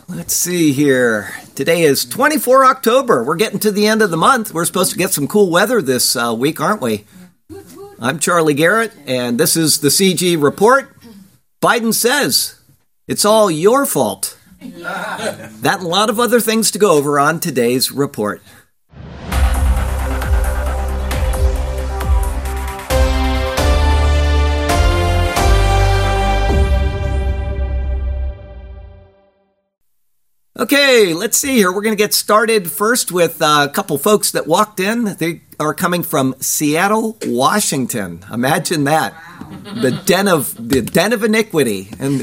Let's see here. Today is 24 October. We're getting to the end of the month. We're supposed to get some cool weather this week, aren't we? I'm Charlie Garrett, and this is the CG Report. Biden says it's all your fault. That and a lot of other things to go over on today's report. Okay, let's see here. We're going to get started first with a couple folks that walked in. They are coming from Seattle, Washington. Imagine that. The den of iniquity. And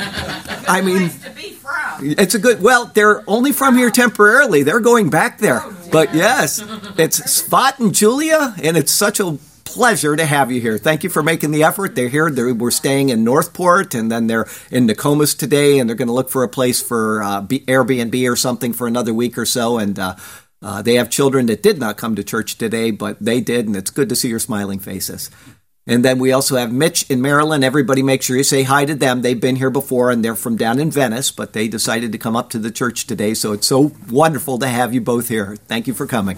I mean, it's a good, well, they're only from here temporarily. They're going back there. But yes, it's Spot and Julia, and it's such a pleasure to have you here. Thank you for making the effort. They're here. We're staying in Northport, and then they're in Nokomis today, and they're going to look for a place for Airbnb or something for another week or so. And they have children that did not come to church today, but they did, and it's good to see your smiling faces. And then we also have Mitch in Maryland. Everybody make sure you say hi to them. They've been here before, and they're from down in Venice, but they decided to come up to the church today, so it's so wonderful to have you both here. Thank you for coming.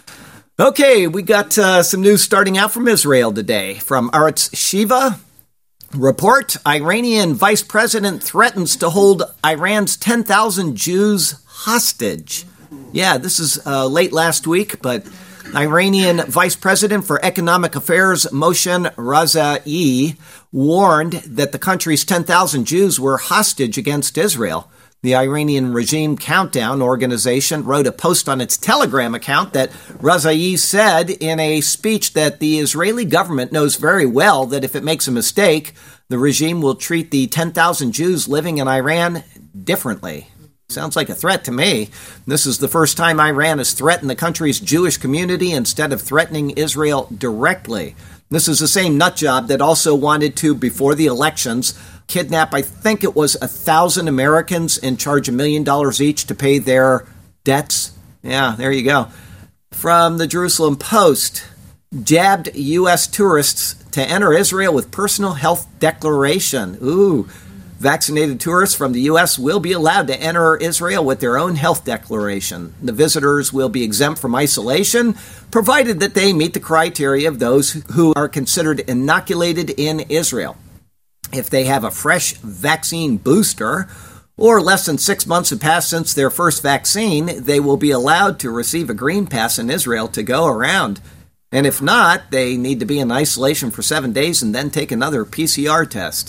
Okay, we got some news starting out from Israel today. From Arutz Shiva, report, Iranian vice president threatens to hold Iran's 10,000 Jews hostage. Yeah, this is late last week, but Iranian Vice President for Economic Affairs Moshe Razai warned that the country's 10,000 Jews were hostage against Israel. The Iranian Regime Countdown organization wrote a post on its Telegram account that Razai said in a speech that the Israeli government knows very well that if it makes a mistake, the regime will treat the 10,000 Jews living in Iran differently. Sounds like a threat to me. This is the first time Iran has threatened the country's Jewish community instead of threatening Israel directly. This is the same nutjob that also wanted to, before the elections, kidnap, I think it was 1,000 Americans and charge $1 million each to pay their debts. Yeah, there you go. From the Jerusalem Post, jabbed U.S. tourists to enter Israel with personal health declaration. Ooh. Vaccinated tourists from the U.S. will be allowed to enter Israel with their own health declaration. The visitors will be exempt from isolation, provided that they meet the criteria of those who are considered inoculated in Israel. If they have a fresh vaccine booster, or less than 6 months have passed since their first vaccine, they will be allowed to receive a green pass in Israel to go around. And if not, they need to be in isolation for 7 days and then take another PCR test.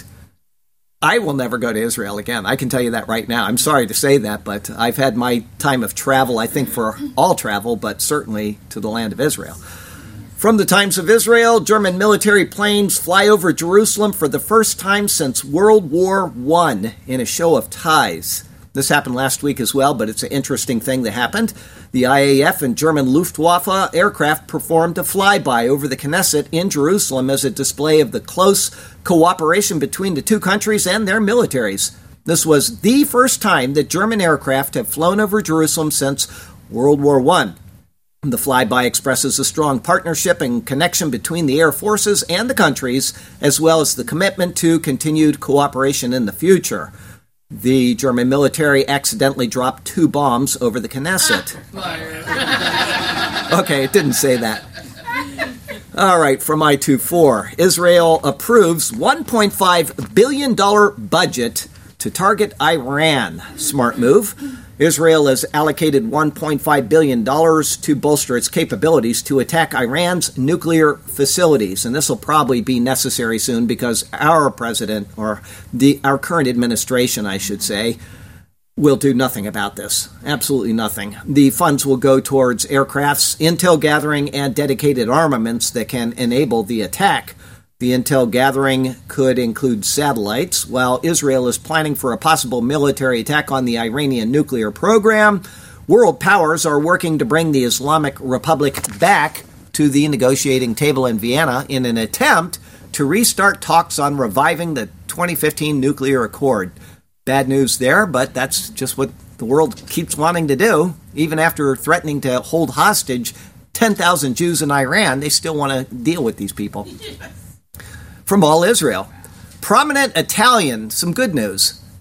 I will never go to Israel again. I can tell you that right now. I'm sorry to say that, but I've had my time of travel, I think, for all travel, but certainly to the land of Israel. From the Times of Israel, German military planes fly over Jerusalem for the first time since World War I in a show of ties. This happened last week as well, but it's an interesting thing that happened. The IAF and German Luftwaffe aircraft performed a flyby over the Knesset in Jerusalem as a display of the close cooperation between the two countries and their militaries. This was the first time that German aircraft have flown over Jerusalem since World War I. The flyby expresses a strong partnership and connection between the air forces and the countries, as well as the commitment to continued cooperation in the future. The German military accidentally dropped 2 bombs over the Knesset. Okay, it didn't say that. All right, from I24. Israel approves $1.5 billion budget to target Iran. Smart move. Israel has allocated $1.5 billion to bolster its capabilities to attack Iran's nuclear facilities. And this will probably be necessary soon because our president, or our current administration, I should say, will do nothing about this. Absolutely nothing. The funds will go towards aircrafts, intel gathering, and dedicated armaments that can enable the attack. The intel gathering could include satellites. While Israel is planning for a possible military attack on the Iranian nuclear program, world powers are working to bring the Islamic Republic back to the negotiating table in Vienna in an attempt to restart talks on reviving the 2015 nuclear accord. Bad news there, but that's just what the world keeps wanting to do. Even after threatening to hold hostage 10,000 Jews in Iran, they still want to deal with these people. From All Israel, prominent Italian, some good news.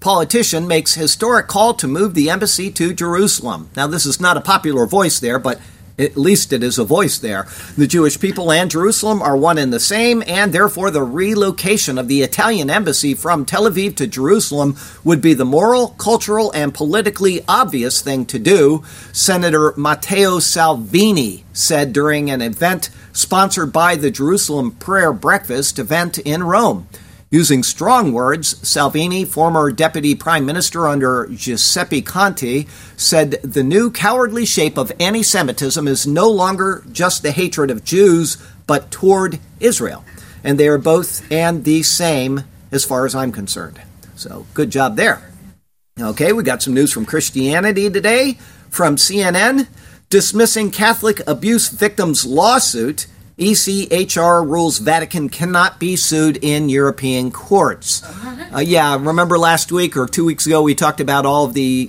politician makes historic call to move the embassy to Jerusalem. Now, this is not a popular voice there, but at least it is a voice there. The Jewish people and Jerusalem are one and the same, and therefore the relocation of the Italian embassy from Tel Aviv to Jerusalem would be the moral, cultural, and politically obvious thing to do, Senator Matteo Salvini said during an event sponsored by the Jerusalem Prayer Breakfast event in Rome. Using strong words, Salvini, former deputy prime minister under Giuseppe Conte, said the new cowardly shape of anti-Semitism is no longer just the hatred of Jews, but toward Israel. And they are both and the same as far as I'm concerned. So, good job there. Okay, we got some news from Christianity today. From CNN, dismissing Catholic abuse victims' lawsuit, ECHR rules Vatican cannot be sued in European courts. Remember last week or 2 weeks ago we talked about all of the,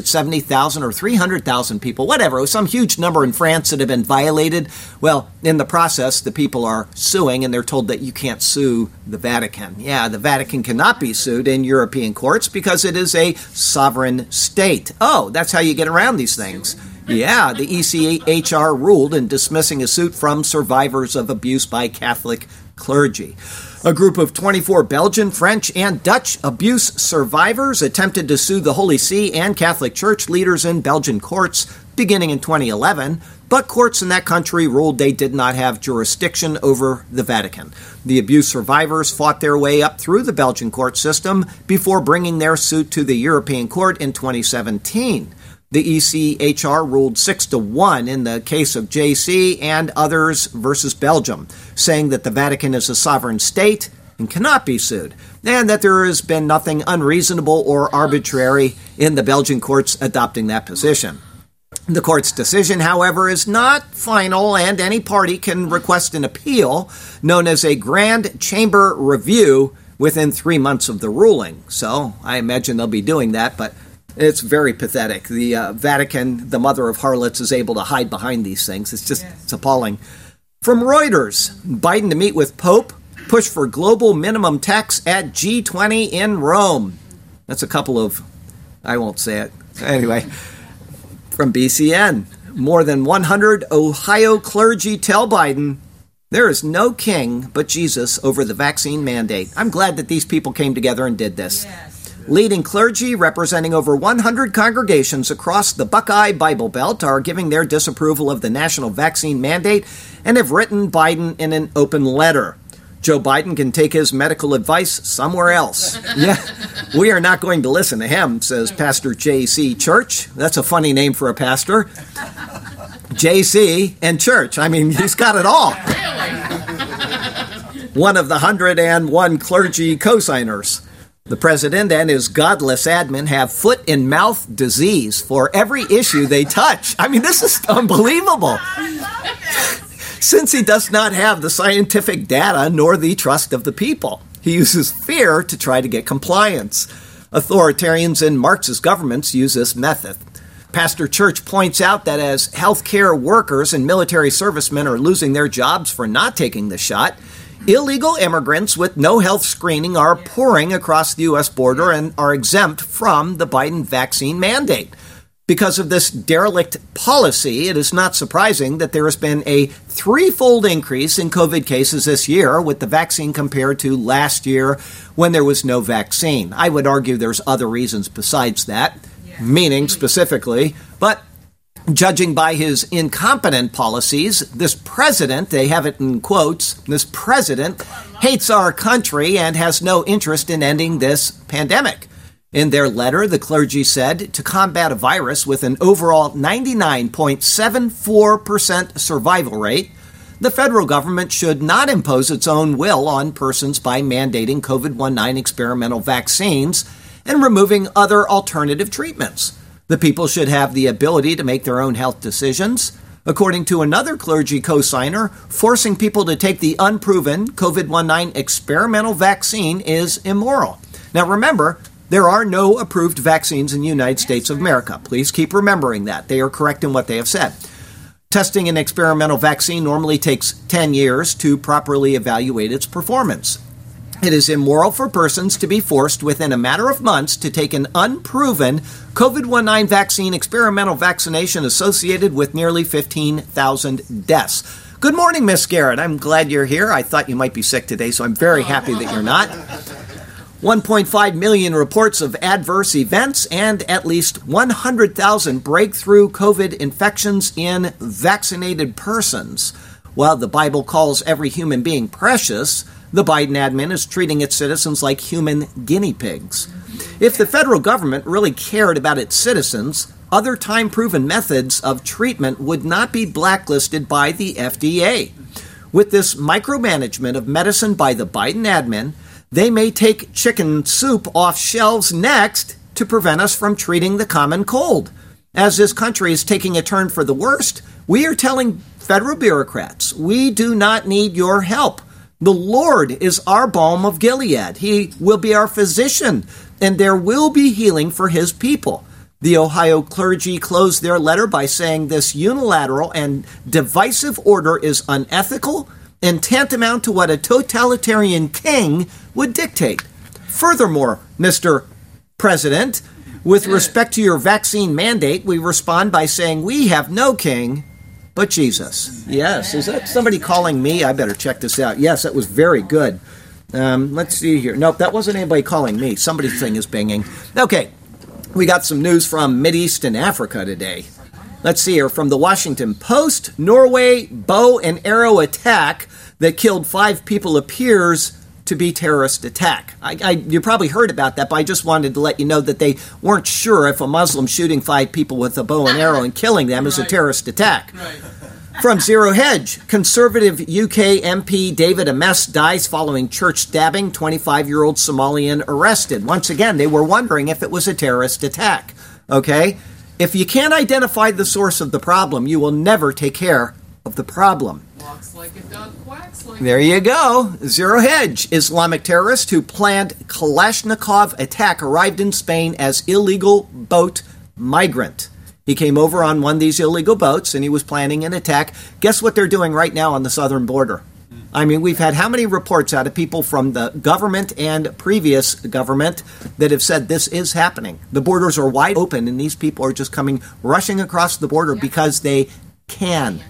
70,000 or 300,000 people, whatever. It was some huge number in France that have been violated. Well, in the process, the people are suing and they're told that you can't sue the Vatican. Yeah, the Vatican cannot be sued in European courts because it is a sovereign state. Oh, that's how you get around these things. Yeah, the ECHR ruled in dismissing a suit from survivors of abuse by Catholic clergy. A group of 24 Belgian, French, and Dutch abuse survivors attempted to sue the Holy See and Catholic Church leaders in Belgian courts beginning in 2011, but courts in that country ruled they did not have jurisdiction over the Vatican. The abuse survivors fought their way up through the Belgian court system before bringing their suit to the European Court in 2017. The ECHR ruled 6-1 in the case of JC and others versus Belgium, saying that the Vatican is a sovereign state and cannot be sued, and that there has been nothing unreasonable or arbitrary in the Belgian courts adopting that position. The court's decision, however, is not final, and any party can request an appeal known as a Grand Chamber Review within 3 months of the ruling. So I imagine they'll be doing that, but it's very pathetic. The Vatican, the mother of harlots, is able to hide behind these things. It's appalling. From Reuters, Biden to meet with Pope, push for global minimum tax at G20 in Rome. That's a couple of, I won't say it. Anyway, from BCN, more than 100 Ohio clergy tell Biden, there is no king but Jesus over the vaccine mandate. I'm glad that these people came together and did this. Yes. Leading clergy representing over 100 congregations across the Buckeye Bible Belt are giving their disapproval of the national vaccine mandate and have written Biden in an open letter. Joe Biden can take his medical advice somewhere else. Yeah, we are not going to listen to him, says Pastor J.C. Church. That's a funny name for a pastor. J.C. and Church. I mean, he's got it all. One of the 101 clergy co-signers. The president and his godless admin have foot-and-mouth disease for every issue they touch. I mean, this is unbelievable. Since he does not have the scientific data nor the trust of the people, he uses fear to try to get compliance. Authoritarians in Marxist governments use this method. Pastor Church points out that as healthcare workers and military servicemen are losing their jobs for not taking the shot, illegal immigrants with no health screening are pouring across the U.S. border and are exempt from the Biden vaccine mandate. Because of this derelict policy, it is not surprising that there has been a threefold increase in COVID cases this year with the vaccine compared to last year when there was no vaccine. I would argue there's other reasons besides that, meaning specifically, but judging by his incompetent policies, this president, they have it in quotes, this president hates our country and has no interest in ending this pandemic. In their letter, the clergy said to combat a virus with an overall 99.74% survival rate, the federal government should not impose its own will on persons by mandating COVID-19 experimental vaccines and removing other alternative treatments. The people should have the ability to make their own health decisions. According to another clergy co-signer, forcing people to take the unproven COVID-19 experimental vaccine is immoral. Now remember, there are no approved vaccines in the United States of America. Please keep remembering that. They are correct in what they have said. Testing an experimental vaccine normally takes 10 years to properly evaluate its performance. It is immoral for persons to be forced within a matter of months to take an unproven COVID-19 vaccine experimental vaccination associated with nearly 15,000 deaths. Good morning, Miss Garrett. I'm glad you're here. I thought you might be sick today, so I'm very happy that you're not. 1.5 million reports of adverse events and at least 100,000 breakthrough COVID infections in vaccinated persons. While the Bible calls every human being precious, the Biden admin is treating its citizens like human guinea pigs. If the federal government really cared about its citizens, other time-proven methods of treatment would not be blacklisted by the FDA. With this micromanagement of medicine by the Biden admin, they may take chicken soup off shelves next to prevent us from treating the common cold. As this country is taking a turn for the worst, we are telling federal bureaucrats, we do not need your help. The Lord is our balm of Gilead. He will be our physician, and there will be healing for his people. The Ohio clergy closed their letter by saying this unilateral and divisive order is unethical and tantamount to what a totalitarian king would dictate. Furthermore, Mr. President, with respect to your vaccine mandate, we respond by saying we have no king but Jesus. Yes, is that somebody calling me? I better check this out. Yes, that was very good. Let's see here. Nope, that wasn't anybody calling me. Somebody's thing is binging. Okay. We got some news from Mideast and Africa today. Let's see here. From the Washington Post, Norway bow and arrow attack that killed 5 people appears to be terrorist attack. You probably heard about that, but I just wanted to let you know that they weren't sure if a Muslim shooting 5 people with a bow and arrow and killing them is a terrorist attack. From Zero Hedge, conservative UK MP David Ames dies following church stabbing, 25-year-old Somalian arrested. Once again, they were wondering if it was a terrorist attack. Okay? If you can't identify the source of the problem, you will never take care of the problem. Walks like a duck, quacks like There you go. Zero Hedge, Islamic terrorist who planned Kalashnikov attack, arrived in Spain as illegal boat migrant. He came over on one of these illegal boats, and he was planning an attack. Guess what they're doing right now on the southern border? I mean, we've had how many reports out of people from the government and previous government that have said this is happening? The borders are wide open, and these people are just rushing across the border because they can.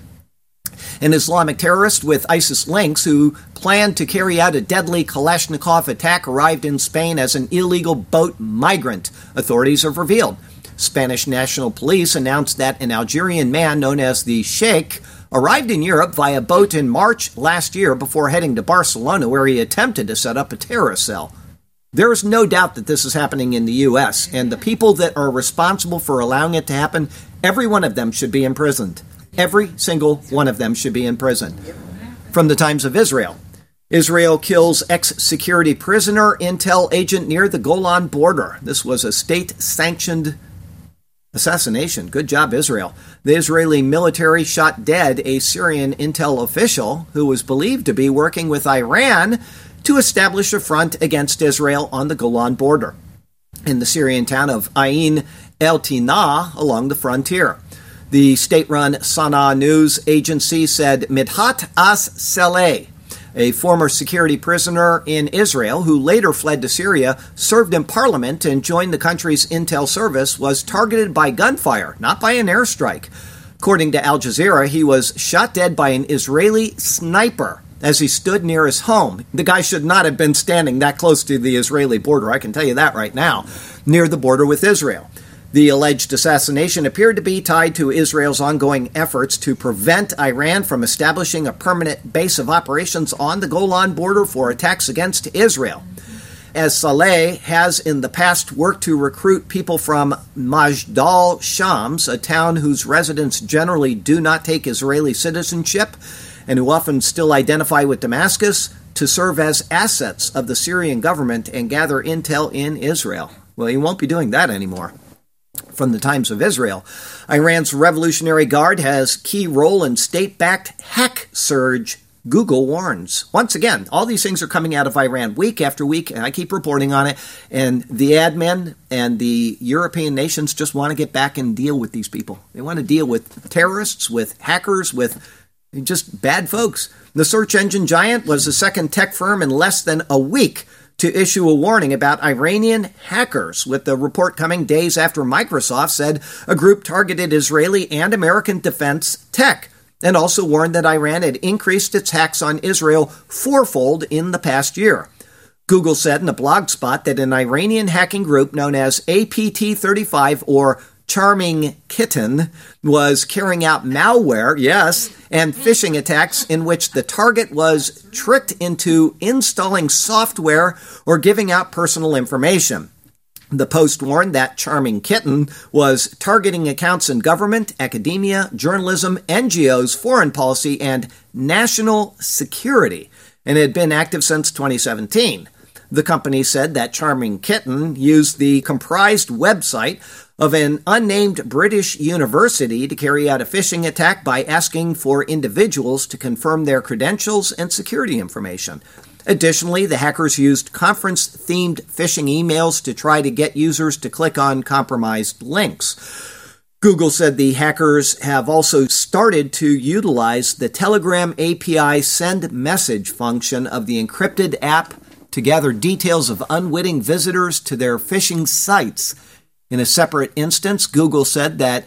An Islamic terrorist with ISIS links who planned to carry out a deadly Kalashnikov attack arrived in Spain as an illegal boat migrant, authorities have revealed. Spanish National Police announced that an Algerian man known as the Sheikh arrived in Europe via boat in March last year before heading to Barcelona, where he attempted to set up a terrorist cell. There is no doubt that this is happening in the U.S., and the people that are responsible for allowing it to happen, every one of them should be imprisoned. Every single one of them should be in prison. From the Times of Israel. Israel kills ex-security prisoner intel agent near the Golan border. This was a state-sanctioned assassination. Good job, Israel. The Israeli military shot dead a Syrian intel official who was believed to be working with Iran to establish a front against Israel on the Golan border in the Syrian town of Ain el-Tina along the frontier. The state-run Sana'a news agency said Midhat as-Saleh, a former security prisoner in Israel who later fled to Syria, served in parliament and joined the country's intel service, was targeted by gunfire, not by an airstrike. According to Al Jazeera, he was shot dead by an Israeli sniper as he stood near his home. The guy should not have been standing that close to the Israeli border, I can tell you that right now, near the border with Israel. The alleged assassination appeared to be tied to Israel's ongoing efforts to prevent Iran from establishing a permanent base of operations on the Golan border for attacks against Israel. As Saleh has in the past worked to recruit people from Majdal Shams, a town whose residents generally do not take Israeli citizenship and who often still identify with Damascus, to serve as assets of the Syrian government and gather intel in Israel. Well, he won't be doing that anymore. From the Times of Israel, Iran's Revolutionary Guard has key role in state-backed hack surge, Google warns. Once again, all these things are coming out of Iran week after week, and I keep reporting on it, and the admin and the European nations just want to get back and deal with these people. They want to deal with terrorists, with hackers, with just bad folks. The search engine giant was the second tech firm in less than a week to issue a warning about Iranian hackers, with the report coming days after Microsoft said a group targeted Israeli and American defense tech, and also warned that Iran had increased its hacks on Israel fourfold in the past year. Google said in a blog spot that an Iranian hacking group known as APT35, or Charming Kitten, was carrying out malware, yes, and phishing attacks in which the target was tricked into installing software or giving out personal information. The Post warned that Charming Kitten was targeting accounts in government, academia, journalism, NGOs, foreign policy, and national security, and had been active since 2017. The company said that Charming Kitten used the comprised website of an unnamed British university to carry out a phishing attack by asking for individuals to confirm their credentials and security information. Additionally, the hackers used conference-themed phishing emails to try to get users to click on compromised links. Google said the hackers have also started to utilize the Telegram API send message function of the encrypted app to gather details of unwitting visitors to their phishing sites. In a separate instance, Google said that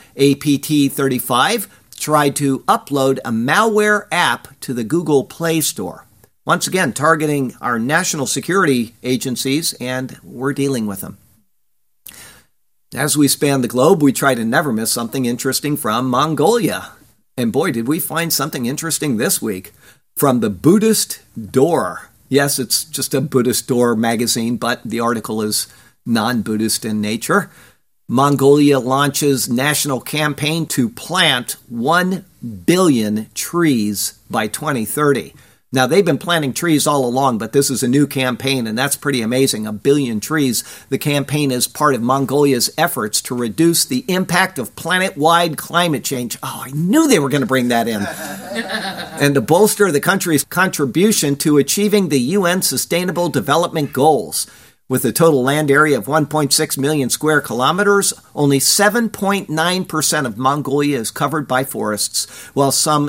APT35 tried to upload a malware app to the Google Play Store. Once again, targeting our national security agencies, and we're dealing with them. As we span the globe, we try to never miss something interesting from Mongolia. And boy, did we find something interesting this week from the Buddhist Door. Yes, it's just a Buddhist Door magazine, but the article is non-Buddhist in nature. Mongolia launches national campaign to plant 1 billion trees by 2030. Now, they've been planting trees all along, but this is a new campaign, and that's pretty amazing. 1 billion trees. The campaign is part of Mongolia's efforts to reduce the impact of planet-wide climate change. Oh, I knew they were going to bring that in. And to bolster the country's contribution to achieving the UN Sustainable Development Goals. With a total land area of 1.6 million square kilometers, only 7.9% of Mongolia is covered by forests, while some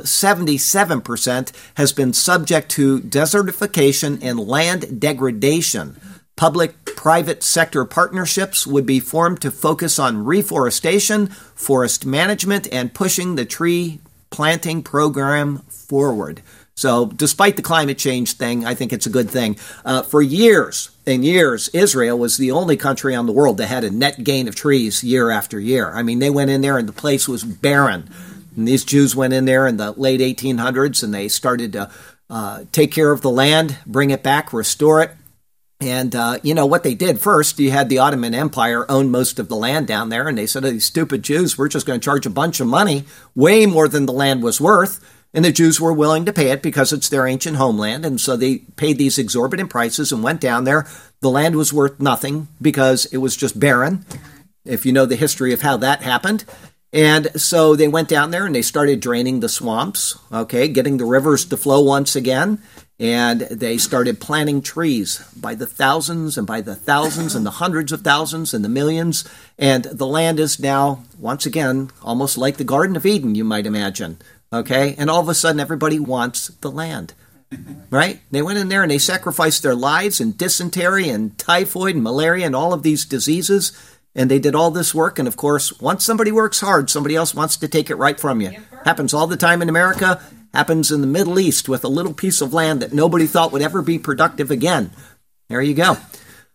77% has been subject to desertification and land degradation. Public-private sector partnerships would be formed to focus on reforestation, forest management, and pushing the tree planting program forward. So despite the climate change thing, I think it's a good thing. For years and years, Israel was the only country on the world that had a net gain of trees year after year. I mean, they went in there and the place was barren. And these Jews went in there in the late 1800s and they started to take care of the land, bring it back, restore it. And, what they did first, you had the Ottoman Empire own most of the land down there. And they said, these stupid Jews, we're just going to charge a bunch of money, way more than the land was worth. And the Jews were willing to pay it because it's their ancient homeland. And so they paid these exorbitant prices and went down there. The land was worth nothing because it was just barren, if you know the history of how that happened. And so they went down there and they started draining the swamps, getting the rivers to flow once again. And they started planting trees by the thousands and by the thousands and the hundreds of thousands and the millions. And the land is now, once again, almost like the Garden of Eden, you might imagine. And all of a sudden, everybody wants the land, right? They went in there and they sacrificed their lives in dysentery and typhoid and malaria and all of these diseases, and they did all this work. And, of course, once somebody works hard, somebody else wants to take it right from you. Happens all the time in America, happens in the Middle East with a little piece of land that nobody thought would ever be productive again. There you go.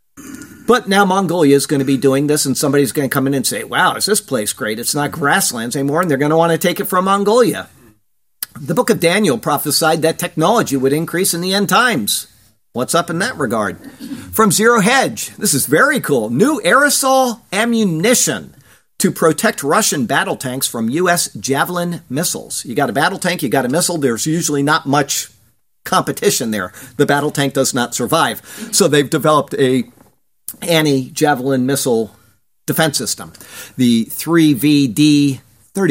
But now Mongolia is going to be doing this, and somebody's going to come in and say, wow, is this place great? It's not grasslands anymore, and they're going to want to take it from Mongolia. The book of Daniel prophesied that technology would increase in the end times. What's up in that regard? From Zero Hedge, this is very cool. New aerosol ammunition to protect Russian battle tanks from U.S. Javelin missiles. You got a battle tank, you got a missile, there's usually not much competition there. The battle tank does not survive. So they've developed a anti-Javelin missile defense system. The 3VD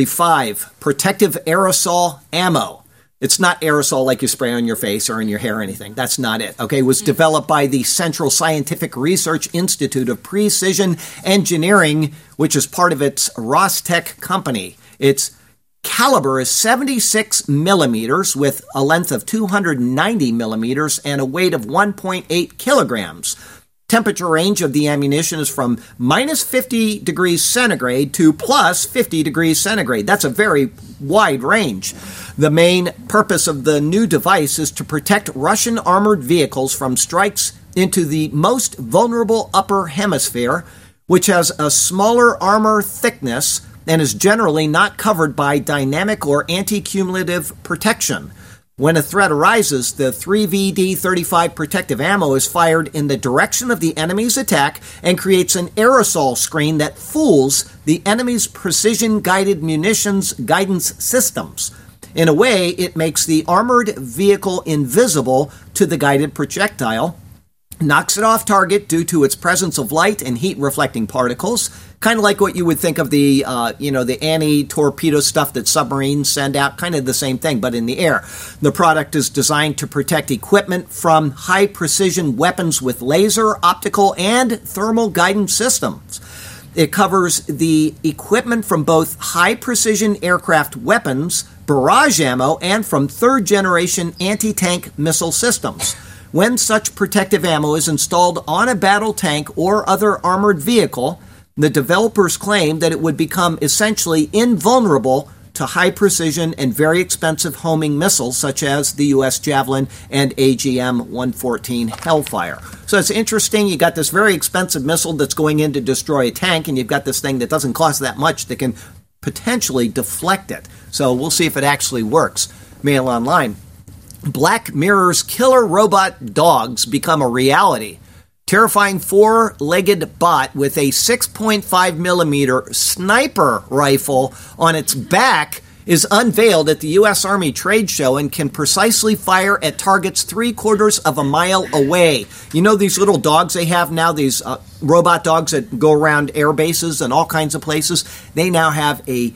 35 protective aerosol ammo. It's not aerosol like you spray on your face or in your hair or anything. That's not it. It was developed by the Central Scientific Research Institute of Precision Engineering, which is part of its Rostec company. It's caliber is 76 millimeters with a length of 290 millimeters and a weight of 1.8 kilograms. Temperature range of the ammunition is from minus 50 degrees centigrade to plus 50 degrees centigrade. That's a very wide range. The main purpose of the new device is to protect Russian armored vehicles from strikes into the most vulnerable upper hemisphere, which has a smaller armor thickness and is generally not covered by dynamic or anti-cumulative protection. When a threat arises, the 3VD35 protective ammo is fired in the direction of the enemy's attack and creates an aerosol screen that fools the enemy's precision-guided munitions guidance systems. In a way, it makes the armored vehicle invisible to the guided projectile, knocks it off target due to its presence of light and heat-reflecting particles, kind of like what you would think of the anti-torpedo stuff that submarines send out, kind of the same thing, but in the air. The product is designed to protect equipment from high-precision weapons with laser, optical, and thermal guidance systems. It covers the equipment from both high-precision aircraft weapons, barrage ammo, and from third-generation anti-tank missile systems. When such protective ammo is installed on a battle tank or other armored vehicle, the developers claim that it would become essentially invulnerable to high-precision and very expensive homing missiles such as the U.S. Javelin and AGM-114 Hellfire. So it's interesting. You got this very expensive missile that's going in to destroy a tank, and you've got this thing that doesn't cost that much that can potentially deflect it. So we'll see if it actually works. Mail Online. Black Mirror's killer robot dogs become a reality. Terrifying four-legged bot with a 6.5 millimeter sniper rifle on its back is unveiled at the U.S. Army trade show and can precisely fire at targets 3/4 of a mile away. You know these little dogs they have now, these robot dogs that go around air bases and all kinds of places? They now have a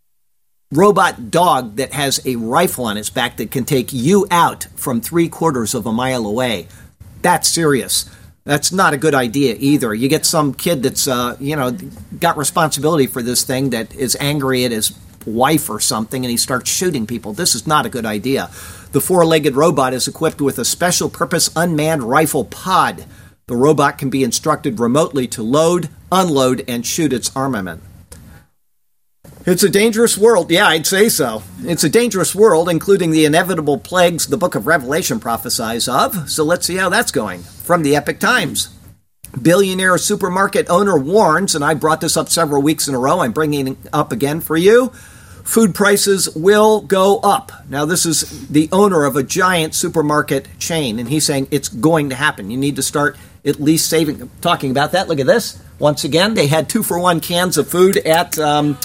robot dog that has a rifle on its back that can take you out from 3/4 of a mile away. That's serious. That's not a good idea either. You get some kid that's, got responsibility for this thing that is angry at his wife or something, and he starts shooting people. This is not a good idea. The four-legged robot is equipped with a special-purpose unmanned rifle pod. The robot can be instructed remotely to load, unload, and shoot its armament. It's a dangerous world. Yeah, I'd say so. It's a dangerous world, including the inevitable plagues the book of Revelation prophesies of. So let's see how that's going. From the Epoch Times. Billionaire supermarket owner warns, and I brought this up several weeks in a row, I'm bringing it up again for you, food prices will go up. Now, this is the owner of a giant supermarket chain, and he's saying it's going to happen. You need to start at least saving. Talking about that, look at this. Once again, they had 2-for-1 cans of food at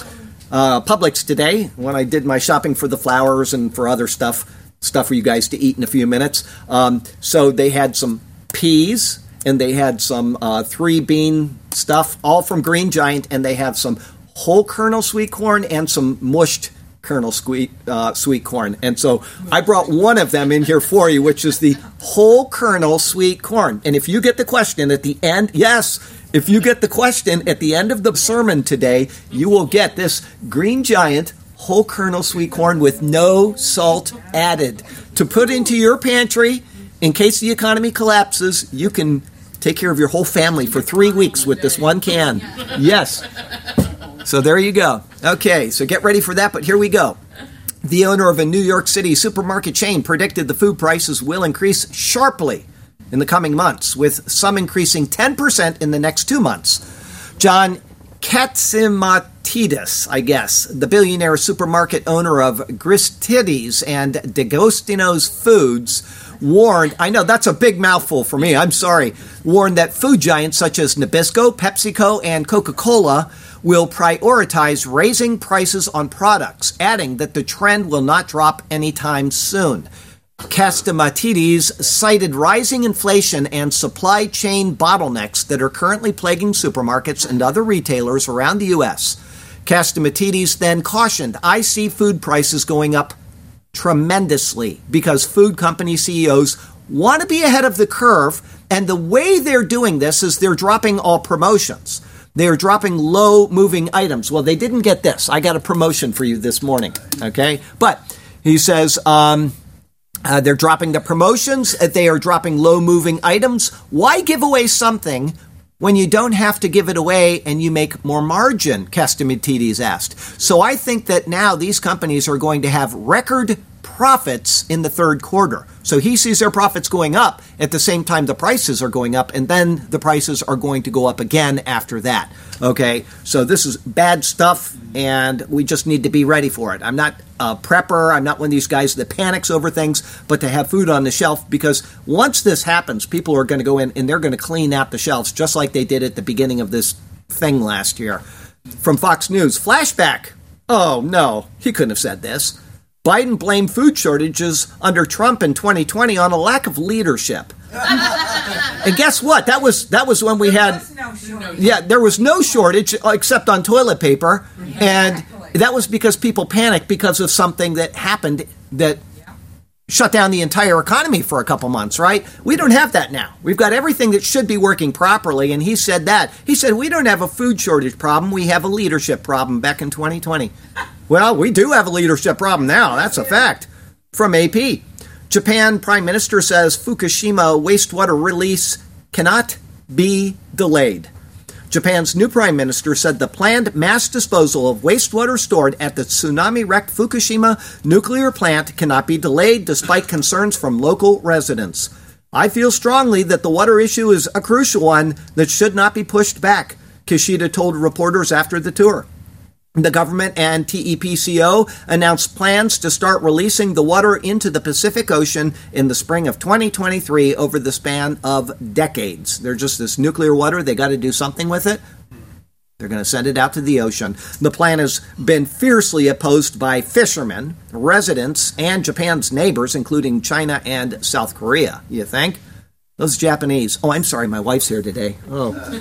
Publix today when I did my shopping for the flowers and for other stuff for you guys to eat in a few minutes. So they had some peas and they had some 3-bean stuff, all from Green Giant, and they have some whole kernel sweet corn and some mushed kernel sweet corn. And so I brought one of them in here for you, which is the whole kernel sweet corn. And if you get the question at the end, if you get the question at the end of the sermon today, you will get this Green Giant whole kernel sweet corn with no salt added to put into your pantry in case the economy collapses. You can take care of your whole family for 3 weeks with this one can. Yes. So there you go. Okay, so get ready for that, but here we go. The owner of a New York City supermarket chain predicted the food prices will increase sharply in the coming months, with some increasing 10% in the next 2 months. John Katsimatidis, I guess, the billionaire supermarket owner of Gristides and D'Agostino's Foods, warned, I know that's a big mouthful for me, I'm sorry, warned that food giants such as Nabisco, PepsiCo, and Coca-Cola will prioritize raising prices on products, adding that the trend will not drop anytime soon. Katsimatidis cited rising inflation and supply chain bottlenecks that are currently plaguing supermarkets and other retailers around the U.S. Katsimatidis then cautioned, I see food prices going up tremendously because food company CEOs want to be ahead of the curve, and the way they're doing this is they're dropping all promotions. They are dropping low-moving items. Well, they didn't get this. I got a promotion for you this morning, okay? But he says they're dropping the promotions. They are dropping low-moving items. Why give away something when you don't have to give it away and you make more margin, Castamatidis asked. So I think that now these companies are going to have record profits in the third quarter. So he sees their profits going up at the same time the prices are going up, and then the prices are going to go up again after that. Okay, so this is bad stuff, and we just need to be ready for it. I'm not a prepper. I'm not one of these guys that panics over things, but to have food on the shelf, because once this happens, people are going to go in and they're going to clean out the shelves just like they did at the beginning of this thing last year. From Fox News, flashback. Oh, no, he couldn't have said this. Biden blamed food shortages under Trump in 2020 on a lack of leadership. And guess what? That was when we had, there was no shortage except on toilet paper, and that was because people panicked because of something that happened that shut down the entire economy for a couple months, right? We don't have that now. We've got everything that should be working properly, and he said that. He said, we don't have a food shortage problem, we have a leadership problem back in 2020. Well, we do have a leadership problem now. That's a fact. From AP, Japan Prime Minister says Fukushima wastewater release cannot be delayed. Japan's new Prime Minister said the planned mass disposal of wastewater stored at the tsunami-wrecked Fukushima nuclear plant cannot be delayed despite concerns from local residents. I feel strongly that the water issue is a crucial one that should not be pushed back, Kishida told reporters after the tour. The government and TEPCO announced plans to start releasing the water into the Pacific Ocean in the spring of 2023 over the span of decades. They're just this nuclear water. They got to do something with it. They're going to send it out to the ocean. The plan has been fiercely opposed by fishermen, residents, and Japan's neighbors, including China and South Korea. You think? Those Japanese. Oh, I'm sorry. My wife's here today. Oh.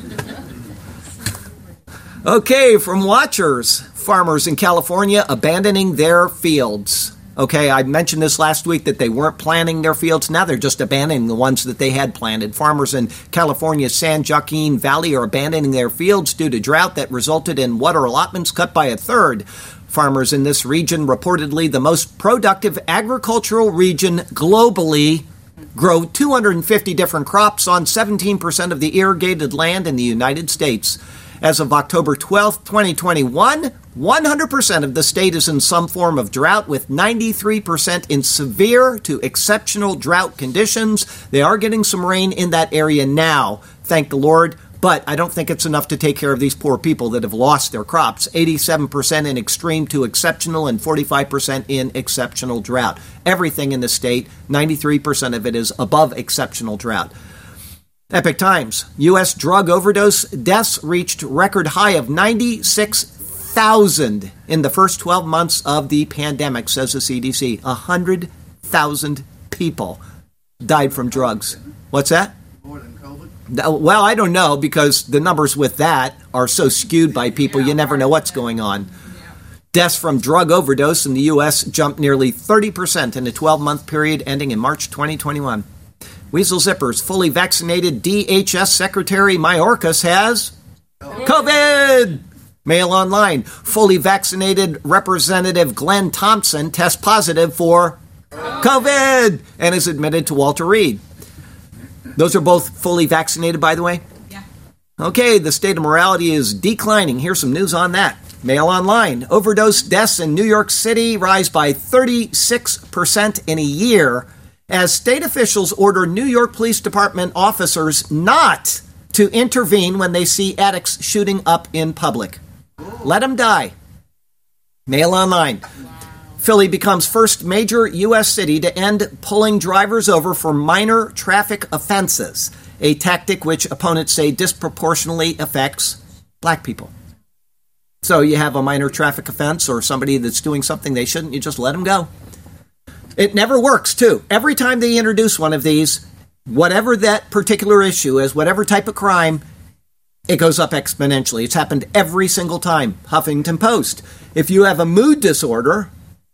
Okay, from Watchers, farmers in California abandoning their fields. Okay, I mentioned this last week that they weren't planting their fields. Now they're just abandoning the ones that they had planted. Farmers in California's San Joaquin Valley are abandoning their fields due to drought that resulted in water allotments cut by a third. Farmers in this region, reportedly the most productive agricultural region globally, grow 250 different crops on 17% of the irrigated land in the United States. As of October 12, 2021, 100% of the state is in some form of drought, with 93% in severe to exceptional drought conditions. They are getting some rain in that area now, thank the Lord, but I don't think it's enough to take care of these poor people that have lost their crops. 87% in extreme to exceptional and 45% in exceptional drought. Everything in the state, 93% of it is above exceptional drought. Epic Times, U.S. drug overdose deaths reached record high of 96,000 in the first 12 months of the pandemic, says the CDC. 100,000 people died from drugs. What's that? More than COVID? Well, I don't know, because the numbers with that are so skewed by people, you never know what's going on. Deaths from drug overdose in the U.S. jumped nearly 30% in a 12-month period ending in March 2021. Weasel Zippers, fully vaccinated DHS Secretary Mayorkas has COVID. Mail Online, fully vaccinated Representative Glenn Thompson tests positive for COVID and is admitted to Walter Reed. Those are both fully vaccinated, by the way? Yeah. Okay, the state of morality is declining. Here's some news on that. Mail Online, overdose deaths in New York City rise by 36% in a year, as state officials order New York Police Department officers not to intervene when they see addicts shooting up in public. Let them die. Mail Online. Philly becomes first major U.S. city to end pulling drivers over for minor traffic offenses, a tactic which opponents say disproportionately affects black people. So you have a minor traffic offense or somebody that's doing something they shouldn't, you just let them go. It never works, too. Every time they introduce one of these, whatever that particular issue is, whatever type of crime, it goes up exponentially. It's happened every single time. Huffington Post. If you have a mood disorder,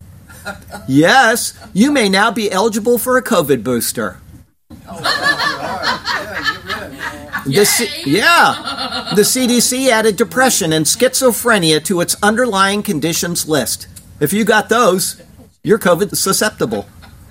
yes, you may now be eligible for a COVID booster. The CDC added depression and schizophrenia to its underlying conditions list. If you got those, you're COVID susceptible.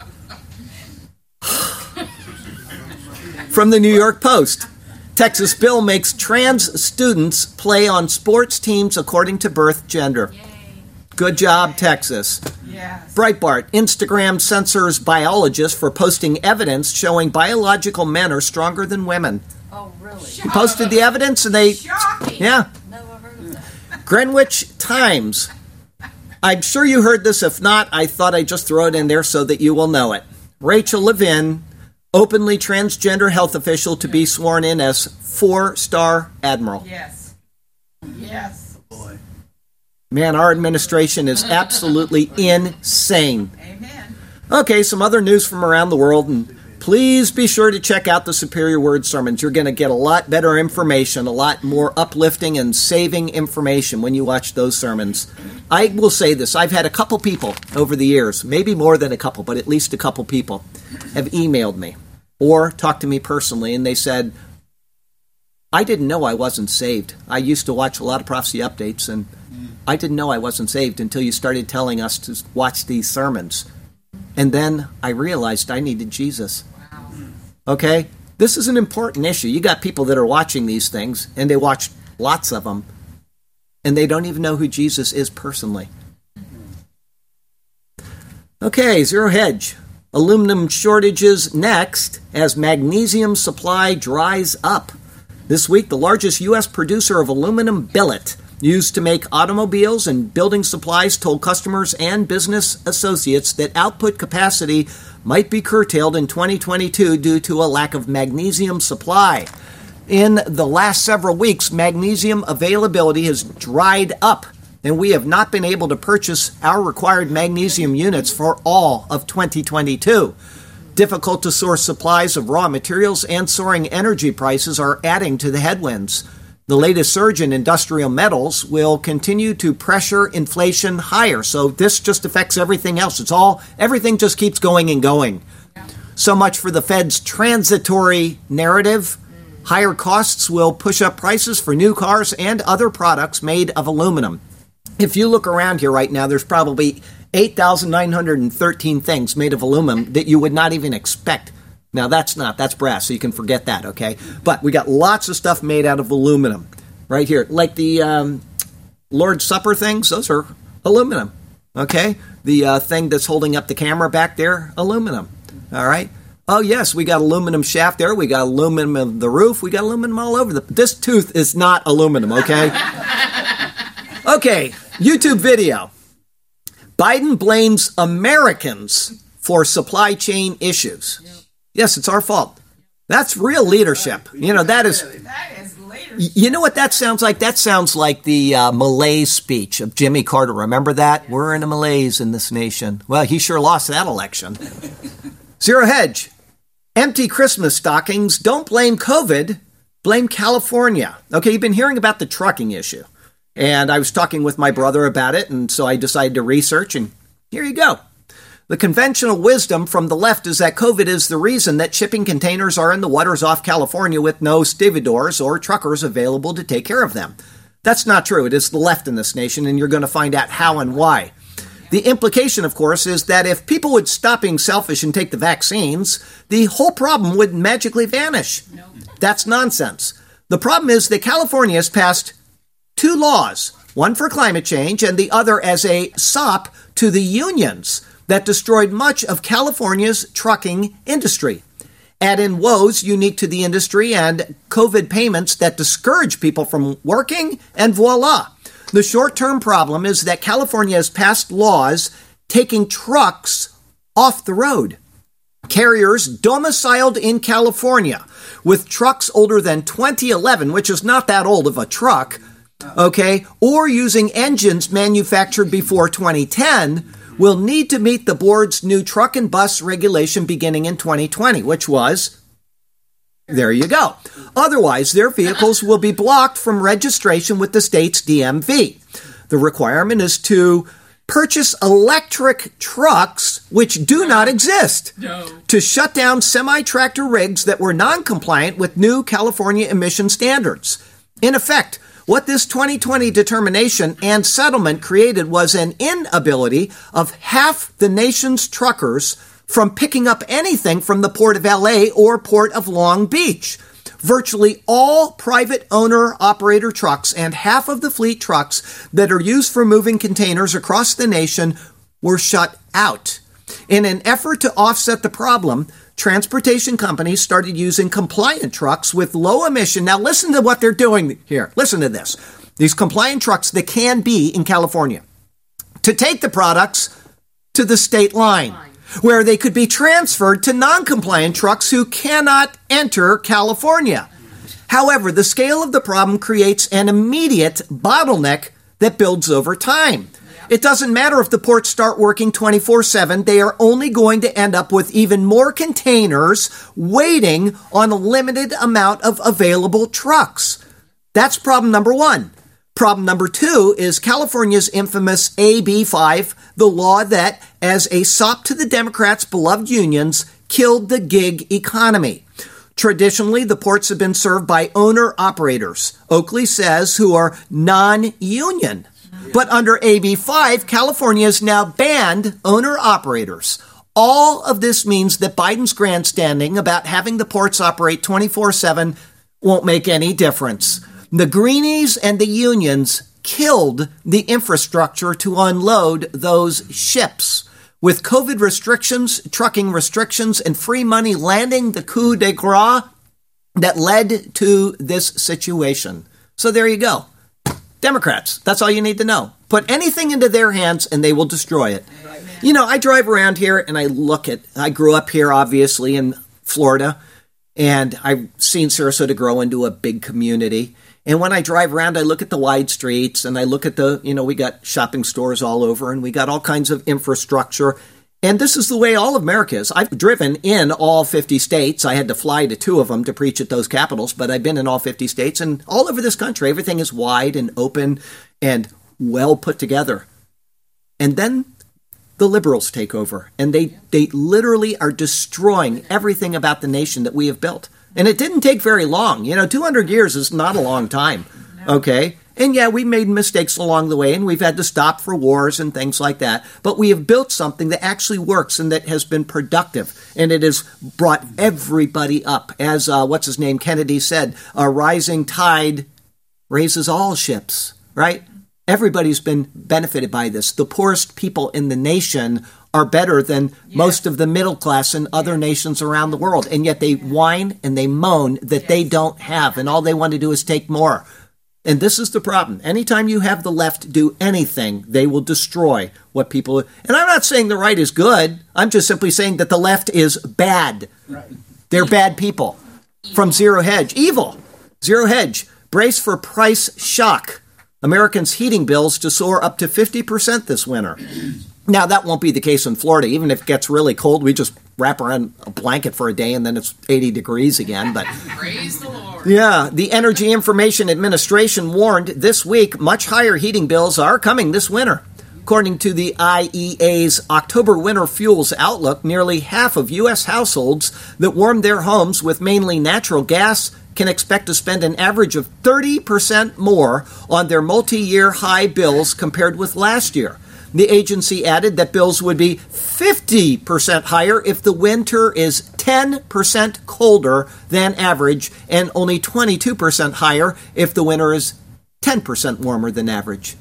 From the New York Post, Texas bill makes trans students play on sports teams according to birth gender. Yay. Good job, Texas. Yes. Breitbart, Instagram censors biologists for posting evidence showing biological men are stronger than women. Oh, really? He posted the evidence and they... Shocking. Yeah. Never heard of that. Greenwich Times. I'm sure you heard this. If not, I thought I'd just throw it in there so that you will know it. Rachel Levin, openly transgender health official to be sworn in as 4-star admiral. Yes. Yes. Man, our administration is absolutely insane. Amen. Okay, some other news from around the world, and please be sure to check out the Superior Word sermons. You're going to get a lot better information, a lot more uplifting and saving information when you watch those sermons. I will say this, I've had a couple people over the years, maybe more than a couple, but at least a couple people, have emailed me or talked to me personally, and they said, I didn't know I wasn't saved. I used to watch a lot of prophecy updates, and I didn't know I wasn't saved until you started telling us to watch these sermons. And then I realized I needed Jesus. Wow. Okay? This is an important issue. You got people that are watching these things, and they watch lots of them, and they don't even know who Jesus is personally. Okay, Zero Hedge. Aluminum shortages next as magnesium supply dries up. This week, the largest U.S. producer of aluminum billet used to make automobiles and building supplies told customers and business associates that output capacity might be curtailed in 2022 due to a lack of magnesium supply. In the last several weeks, magnesium availability has dried up, and we have not been able to purchase our required magnesium units for all of 2022. Difficult to source supplies of raw materials and soaring energy prices are adding to the headwinds. The latest surge in industrial metals will continue to pressure inflation higher. So this just affects everything else. Everything just keeps going and going. So much for the Fed's transitory narrative. Higher costs will push up prices for new cars and other products made of aluminum. If you look around here right now, there's probably 8,913 things made of aluminum that you would not even expect. Now, that's brass, so you can forget that, okay? But we got lots of stuff made out of aluminum right here. Like the Lord's Supper things, those are aluminum, okay? The thing that's holding up the camera back there, aluminum, all right? Oh, yes, we got aluminum shaft there. We got aluminum of the roof. We got aluminum all over. This tooth is not aluminum, okay? Okay, YouTube video. Biden blames Americans for supply chain issues. Yes, it's our fault. That's real leadership. You know, that is leadership. You know what that sounds like? That sounds like the malaise speech of Jimmy Carter. Remember that? Yes. We're in a malaise in this nation. Well, he sure lost that election. Zero Hedge. Empty Christmas stockings. Don't blame COVID. Blame California. Okay, you've been hearing about the trucking issue. And I was talking with my brother about it, and so I decided to research, and here you go. The conventional wisdom from the left is that COVID is the reason that shipping containers are in the waters off California with no stevedores or truckers available to take care of them. That's not true. It is the left in this nation, and you're going to find out how and why. The implication, of course, is that if people would stop being selfish and take the vaccines, the whole problem would magically vanish. No. That's nonsense. The problem is that California has passed 2 laws, one for climate change and the other as a sop to the unions that destroyed much of California's trucking industry. Add in woes unique to the industry and COVID payments that discourage people from working, and voila. The short-term problem is that California has passed laws taking trucks off the road. Carriers domiciled in California with trucks older than 2011, which is not that old of a truck, okay, or using engines manufactured before 2010 will need to meet the board's new truck and bus regulation beginning in 2020, which was, there you go. Otherwise, their vehicles will be blocked from registration with the state's DMV. The requirement is to purchase electric trucks, which do not exist, to shut down semi-tractor rigs that were non-compliant with new California emission standards. In effect, what this 2020 determination and settlement created was an inability of half the nation's truckers from picking up anything from the Port of LA or Port of Long Beach. Virtually all private owner-operator trucks and half of the fleet trucks that are used for moving containers across the nation were shut out. In an effort to offset the problem, transportation companies started using compliant trucks with low emission. Now listen to what they're doing here. Listen to this. These compliant trucks that can be in California to take the products to the state line, where they could be transferred to non-compliant trucks who cannot enter California. However, the scale of the problem creates an immediate bottleneck that builds over time. It doesn't matter if the ports start working 24/7, they are only going to end up with even more containers waiting on a limited amount of available trucks. That's problem number one. Problem number two is California's infamous AB 5, the law that, as a sop to the Democrats' beloved unions, killed the gig economy. Traditionally, the ports have been served by owner-operators, Oakley says, who are non-union. But under AB 5, California has now banned owner-operators. All of this means that Biden's grandstanding about having the ports operate 24/7 won't make any difference. The greenies and the unions killed the infrastructure to unload those ships. With COVID restrictions, trucking restrictions, and free money landing the coup de grace that led to this situation. So there you go. Democrats, that's all you need to know. Put anything into their hands and they will destroy it. You know, I drive around here and I grew up here, obviously, in Florida, and I've seen Sarasota grow into a big community. And when I drive around, I look at the wide streets and I look at we got shopping stores all over and we got all kinds of infrastructure. And this is the way all of America is. I've driven in all 50 states. I had to fly to 2 of them to preach at those capitals, but I've been in all 50 states. And all over this country, everything is wide and open and well put together. And then the liberals take over, and they literally are destroying everything about the nation that we have built. And it didn't take very long. 200 years is not a long time, okay? And yeah, we made mistakes along the way, and we've had to stop for wars and things like that. But we have built something that actually works and that has been productive. And it has brought everybody up. As, Kennedy said, a rising tide raises all ships, right? Everybody's been benefited by this. The poorest people in the nation are better than most of the middle class in other nations around the world. And yet they whine and they moan that they don't have, and all they want to do is take more. And this is the problem. Anytime you have the left do anything, they will destroy what people... And I'm not saying the right is good. I'm just simply saying that the left is bad. Right. They're bad people. From Zero Hedge. Evil. Zero Hedge. Brace for price shock. Americans' heating bills to soar up to 50% this winter. Now, that won't be the case in Florida. Even if it gets really cold, we just wrap around a blanket for a day and then it's 80 degrees again. But praise the Lord. Yeah, the Energy Information Administration warned this week much higher heating bills are coming this winter. According to the IEA's October winter fuels outlook, nearly half of U.S. households that warm their homes with mainly natural gas can expect to spend an average of 30% more on their multi-year high bills compared with last year. The agency added that bills would be 50% higher if the winter is 10% colder than average and only 22% higher if the winter is 10% warmer than average.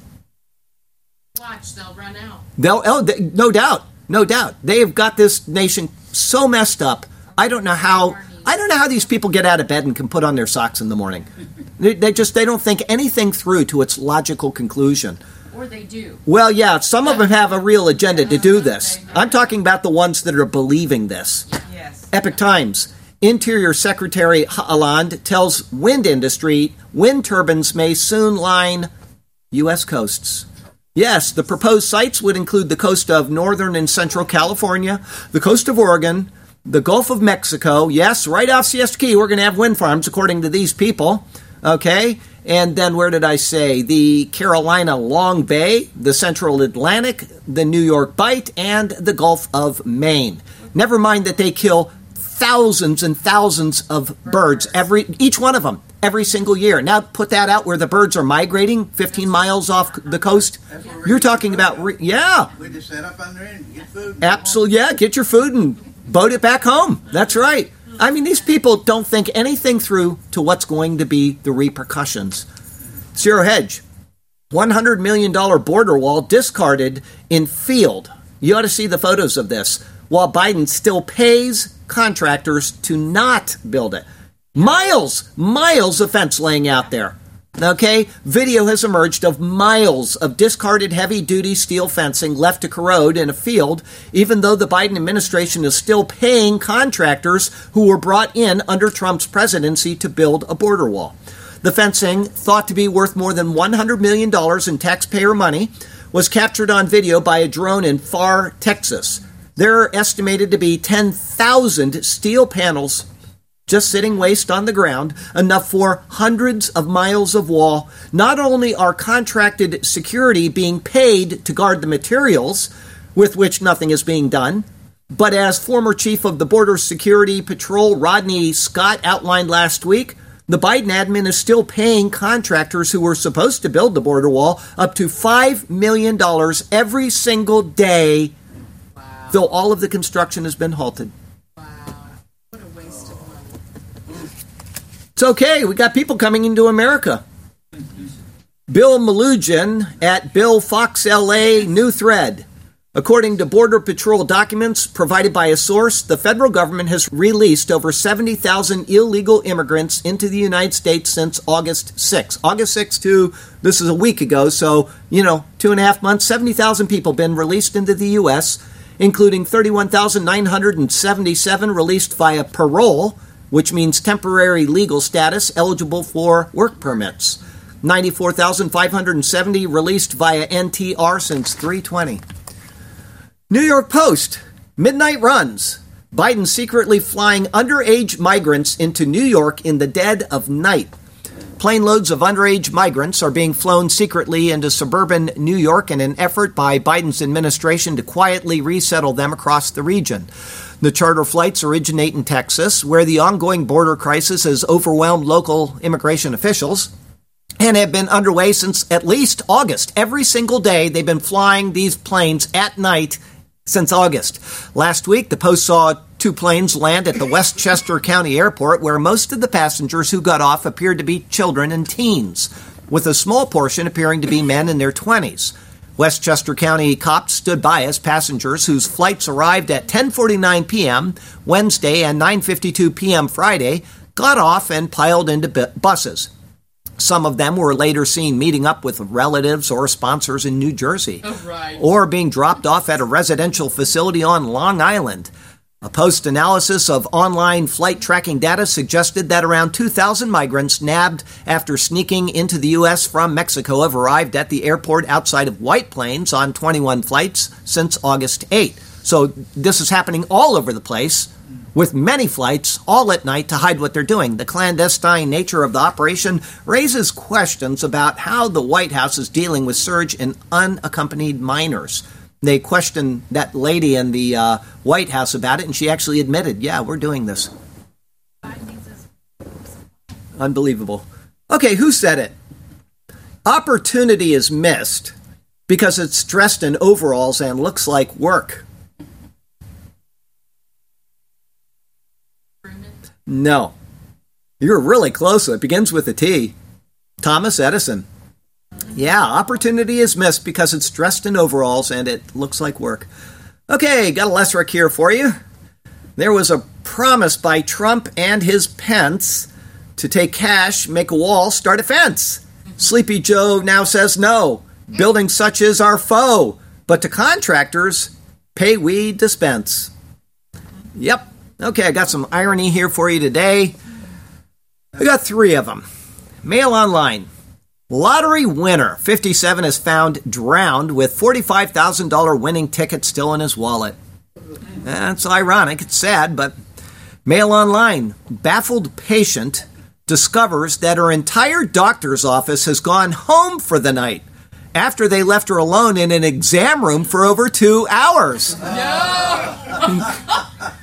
Watch, they'll run out. No doubt. They have got this nation so messed up. I don't know how these people get out of bed and can put on their socks in the morning. They don't think anything through to its logical conclusion. Or they do. Well, yeah, some of them have a real agenda to do this. I'm talking about the ones that are believing this. Yes. Epic Times. Interior Secretary Haaland tells wind industry wind turbines may soon line U.S. coasts. Yes, the proposed sites would include the coast of northern and central California, the coast of Oregon, the Gulf of Mexico. Yes, right off Siesta Key, we're going to have wind farms, according to these people. Okay? And then where did I say? The Carolina Long Bay, the Central Atlantic, the New York Bight, and the Gulf of Maine. Never mind that they kill thousands and thousands of birds, each one of them, every single year. Now put that out where the birds are migrating 15 miles off the coast. You're talking about, We just set up under it and get food. Absolutely, yeah, get your food and boat it back home. That's right. I mean, these people don't think anything through to what's going to be the repercussions. Zero Hedge, $100 million border wall discarded in field. You ought to see the photos of this. While Biden still pays contractors to not build it. Miles of fence laying out there. Okay? Video has emerged of miles of discarded heavy-duty steel fencing left to corrode in a field, even though the Biden administration is still paying contractors who were brought in under Trump's presidency to build a border wall. The fencing, thought to be worth more than $100 million in taxpayer money, was captured on video by a drone in Pharr, Texas. There are estimated to be 10,000 steel panels just sitting waste on the ground, enough for hundreds of miles of wall. Not only are contracted security being paid to guard the materials, with which nothing is being done, but as former chief of the Border Security Patrol Rodney Scott outlined last week, the Biden admin is still paying contractors who were supposed to build the border wall up to $5 million every single day, though all of the construction has been halted. Wow. What a waste of money. It's okay. We got people coming into America. Bill Melugin at Bill Fox LA new thread. According to Border Patrol documents provided by a source, the federal government has released over 70,000 illegal immigrants into the United States since August 6. August 6 to, this is a week ago, so, 2.5 months, 70,000 people been released into the U.S., including 31,977 released via parole, which means temporary legal status eligible for work permits. 94,570 released via NTR since 3/20. New York Post, midnight runs. Biden secretly flying underage migrants into New York in the dead of night. Plane loads of underage migrants are being flown secretly into suburban New York in an effort by Biden's administration to quietly resettle them across the region. The charter flights originate in Texas, where the ongoing border crisis has overwhelmed local immigration officials and have been underway since at least August. Every single day they've been flying these planes at night since August. Last week, the Post saw 2 planes land at the Westchester County Airport, where most of the passengers who got off appeared to be children and teens, with a small portion appearing to be men in their 20s. Westchester County cops stood by as passengers whose flights arrived at 10:49 p.m. Wednesday and 9:52 p.m. Friday got off and piled into buses. Some of them were later seen meeting up with relatives or sponsors in New Jersey, or being dropped off at a residential facility on Long Island. A post-analysis of online flight tracking data suggested that around 2,000 migrants nabbed after sneaking into the U.S. from Mexico have arrived at the airport outside of White Plains on 21 flights since August 8. So this is happening all over the place, with many flights all at night to hide what they're doing. The clandestine nature of the operation raises questions about how the White House is dealing with surge in unaccompanied minors. They questioned that lady in the White House about it, and she actually admitted, yeah, we're doing this. Unbelievable. Okay, who said it? Opportunity is missed because it's dressed in overalls and looks like work. No. You're really close. It begins with a T. Thomas Edison. Yeah, opportunity is missed because it's dressed in overalls and it looks like work. Okay, got a LessRec here for you. There was a promise by Trump and his Pence to take cash, make a wall, start a fence. Sleepy Joe now says no. Building such is our foe. But to contractors, pay we dispense. Yep. Okay, I got some irony here for you today. I got 3 of them. Mail online. Lottery winner, 57, is found drowned with $45,000 winning ticket still in his wallet. That's ironic. It's sad, but Mail online. Baffled patient discovers that her entire doctor's office has gone home for the night after they left her alone in an exam room for over 2 hours. No!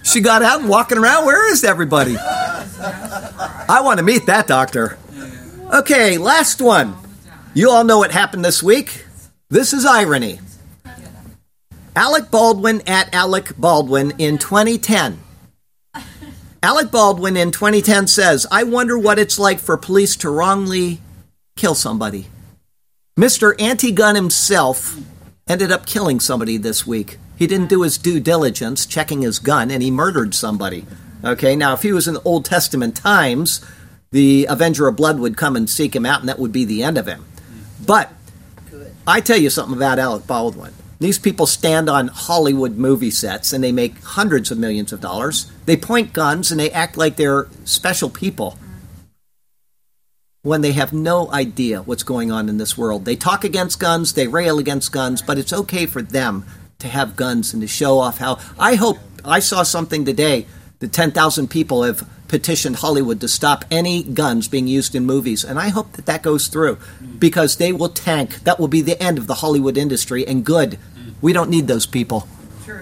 She got out and walking around. Where is everybody? I want to meet that doctor. Okay, last one. You all know what happened this week. This is irony. Alec Baldwin at Alec Baldwin in 2010. Alec Baldwin in 2010 says, I wonder what it's like for police to wrongly kill somebody. Mr. Anti-Gun himself ended up killing somebody this week. He didn't do his due diligence, checking his gun, and he murdered somebody. Okay, now if he was in the Old Testament times, the Avenger of Blood would come and seek him out, and that would be the end of him. But I tell you something about Alec Baldwin. These people stand on Hollywood movie sets, and they make hundreds of millions of dollars. They point guns, and they act like they're special people when they have no idea what's going on in this world. They talk against guns, they rail against guns, but it's okay for them to have guns and to show off how... I hope... I saw something today that 10,000 people have petitioned Hollywood to stop any guns being used in movies, and I hope that that goes through, because they will tank. That will be the end of the Hollywood industry, and good. We don't need those people. True.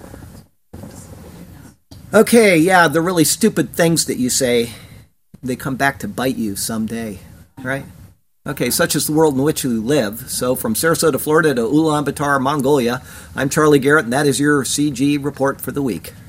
Okay, yeah, the really stupid things that you say, they come back to bite you someday, right? Okay, such is the world in which we live. So from Sarasota, Florida to Ulaanbaatar, Mongolia, I'm Charlie Garrett, and that is your CG report for the week.